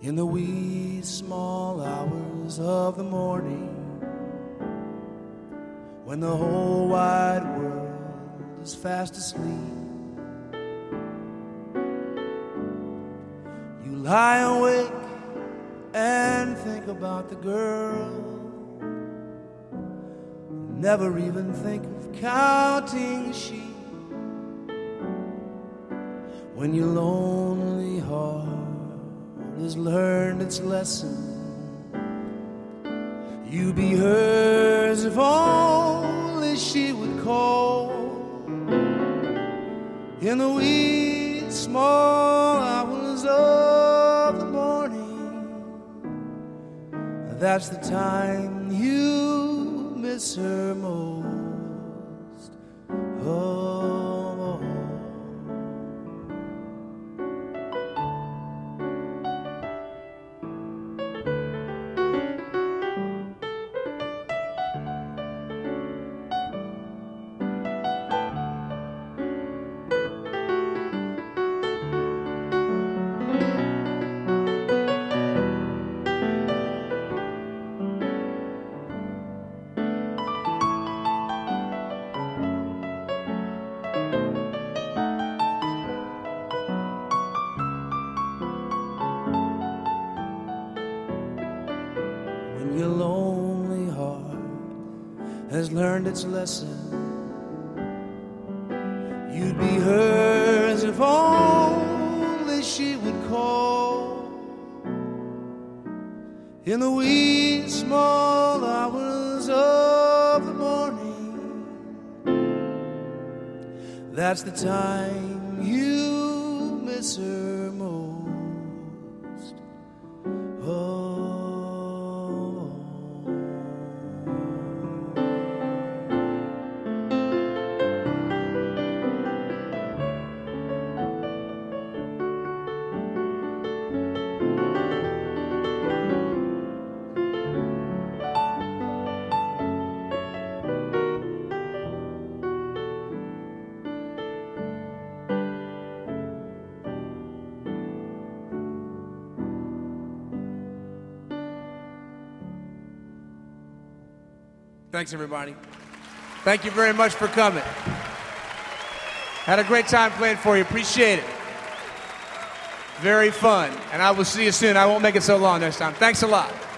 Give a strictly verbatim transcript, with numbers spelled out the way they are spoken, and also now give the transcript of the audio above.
in the wee small hours of the morning, when the whole wide world is fast asleep. You lie awake and think about the girl, never even think of counting sheep. When your lonely heart has learned its lesson, you'd be hers if only she would call in the wee small hours of the morning. That's the time you miss her most. Oh. When your lonely heart has learned its lesson, you'd be hers if only she would call in the wee small hours of the morning. That's the time you miss her most. Oh. Thanks, everybody. Thank you very much for coming. Had a great time playing for you. Appreciate it. Very fun. And I will see you soon. I won't make it so long next time. Thanks a lot.